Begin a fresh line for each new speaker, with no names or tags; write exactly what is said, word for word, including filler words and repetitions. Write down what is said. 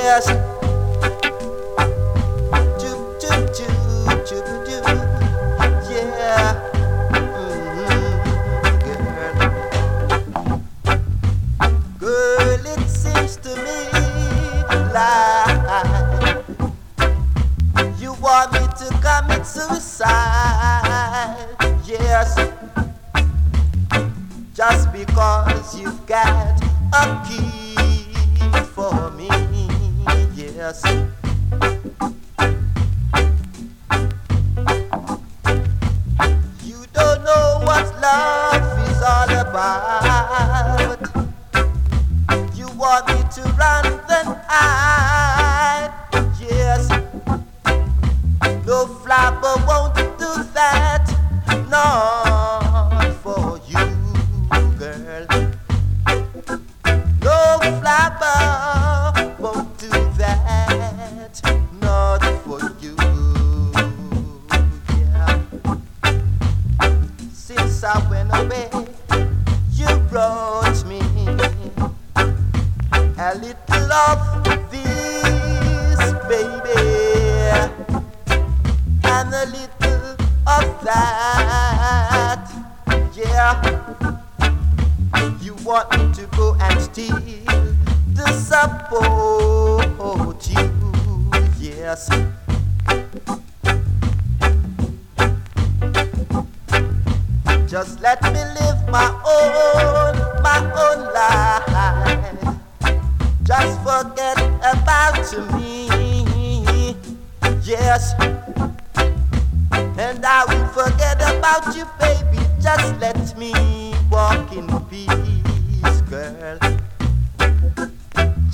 Yes. Choo choo choo choo choo. Yeah. Mm-hmm. Girl. Girl, it seems to me like you want me to commit suicide. Yes. Just because you've got a key for me. Yes. You don't know what love is all about. You want me to run, then hide. Yes. No flapper won't do that. Not for you, girl. No flapper won't do that. Not for you. Yeah. Since I went away, you brought me a little of this, baby, and a little of that. Yeah. You want me to go and steal to support you. Yes. Just let me live my own, my own life. Just forget about me. Yes. And I will forget about you, baby. Just let me walk in peace.